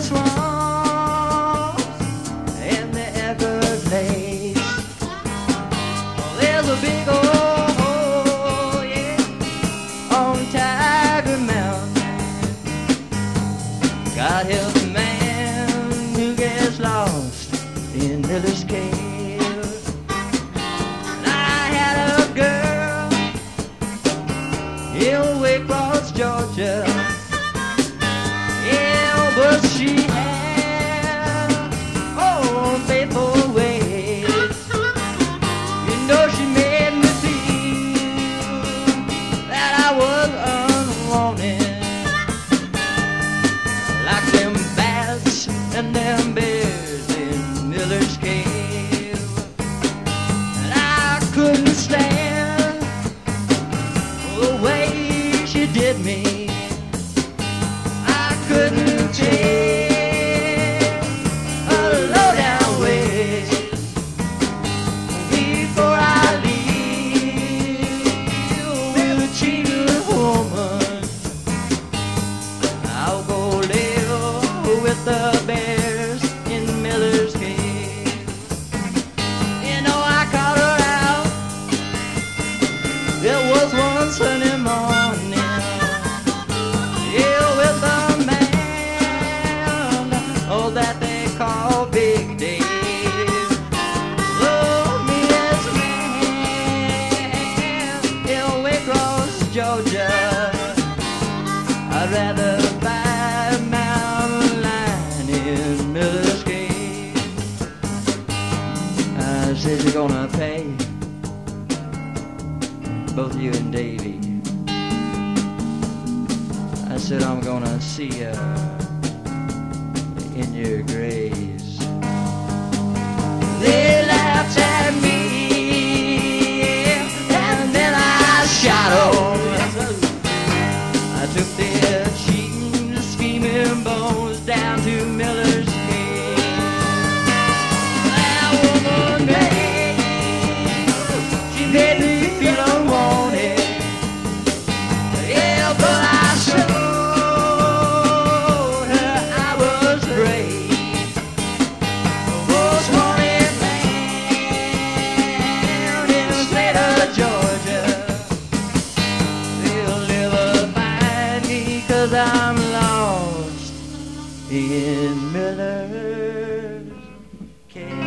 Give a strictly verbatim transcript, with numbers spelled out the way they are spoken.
swamps and the Everglades. Oh, there's a big old hole, yeah, on Tiger Mountain. God help the man who gets lost in Miller's Cave. And I had a girl in Waycross, Georgia. But she had, oh, faithful ways. You know, she made me feel that I was unwanted, like them bats and them bears in Miller's Cave. And I couldn't stand the way she did me. I couldn't take a low-down ways. Before I leave with a cheating woman, I'll go live with the bears in Miller's Cave. You know, I caught her out. It was one sunny morning, yeah, with a that they call Big Dave. Love me as a man in Waycross, Georgia. I'd rather buy a mountain lion in Miller's Cave. I said, you're gonna pay, both you and Davy. I said, I'm gonna see ya in your graves. They laughed at me, and then I shot them. I took their cheating, scheming bones down to Miller's Cave. That woman made, she made me feel unwanted. Yeah, but I showed I'm lost in Miller's Cave.